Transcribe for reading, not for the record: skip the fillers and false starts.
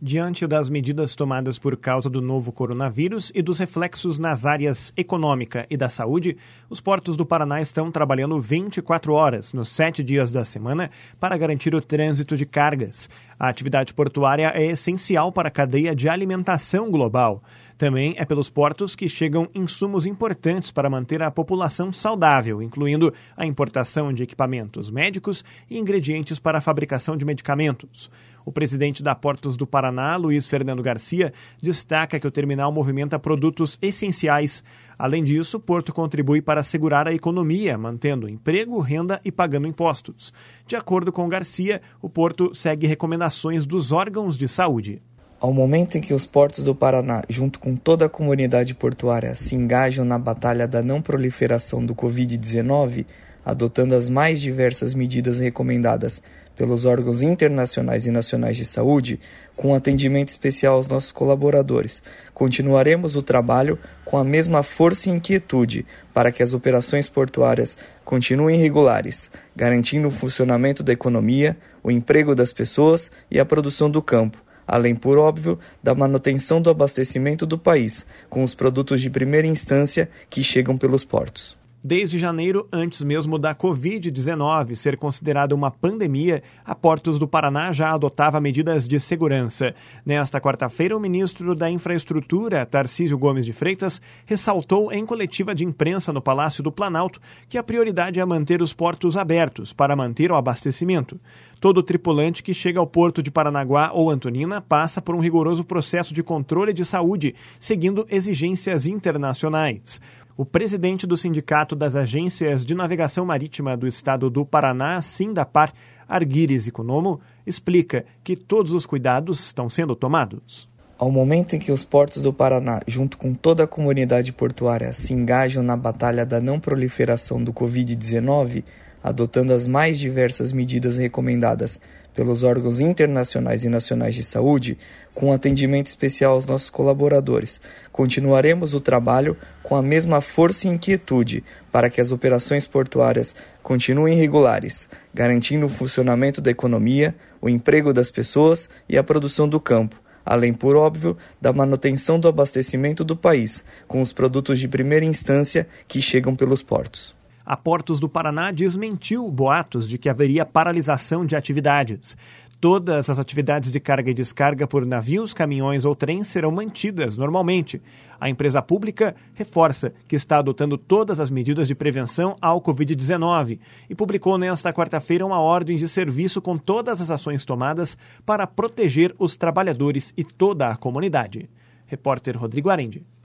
Diante das medidas tomadas por causa do novo coronavírus e dos reflexos nas áreas econômica e da saúde, os portos do Paraná estão trabalhando 24 horas, nos 7 dias da semana, para garantir o trânsito de cargas. A atividade portuária é essencial para a cadeia de alimentação global. Também é pelos portos que chegam insumos importantes para manter a população saudável, incluindo a importação de equipamentos médicos e ingredientes para a fabricação de medicamentos. O presidente da Portos do Paraná, Luiz Fernando Garcia, destaca que o terminal movimenta produtos essenciais. Além disso, o porto contribui para assegurar a economia, mantendo emprego, renda e pagando impostos. De acordo com Garcia, o porto segue recomendações dos órgãos de saúde. Ao momento em que os portos do Paraná, junto com toda a comunidade portuária, se engajam na batalha da não proliferação do Covid-19, adotando as mais diversas medidas recomendadas pelos órgãos internacionais e nacionais de saúde, com atendimento especial aos nossos colaboradores, continuaremos o trabalho com a mesma força e inquietude para que as operações portuárias continuem regulares, garantindo o funcionamento da economia, o emprego das pessoas e a produção do campo, além, por óbvio, da manutenção do abastecimento do país, com os produtos de primeira instância que chegam pelos portos. Desde janeiro, antes mesmo da Covid-19 ser considerada uma pandemia, a Portos do Paraná já adotava medidas de segurança. Nesta quarta-feira, o ministro da Infraestrutura, Tarcísio Gomes de Freitas, ressaltou em coletiva de imprensa no Palácio do Planalto que a prioridade é manter os portos abertos para manter o abastecimento. Todo tripulante que chega ao porto de Paranaguá ou Antonina passa por um rigoroso processo de controle de saúde, seguindo exigências internacionais. O presidente do Sindicato das Agências de Navegação Marítima do Estado do Paraná, Sindapar, Arguires Economo, explica que todos os cuidados estão sendo tomados. Ao momento em que os portos do Paraná, junto com toda a comunidade portuária, se engajam na batalha da não proliferação do Covid-19, adotando as mais diversas medidas recomendadas pelos órgãos internacionais e nacionais de saúde, com atendimento especial aos nossos colaboradores, continuaremos o trabalho com a mesma força e inquietude para que as operações portuárias continuem regulares, garantindo o funcionamento da economia, o emprego das pessoas e a produção do campo, além, por óbvio, da manutenção do abastecimento do país, com os produtos de primeira instância que chegam pelos portos. A Portos do Paraná desmentiu boatos de que haveria paralisação de atividades. Todas as atividades de carga e descarga por navios, caminhões ou trens serão mantidas normalmente. A empresa pública reforça que está adotando todas as medidas de prevenção ao Covid-19 e publicou nesta quarta-feira uma ordem de serviço com todas as ações tomadas para proteger os trabalhadores e toda a comunidade. Repórter Rodrigo Arendi.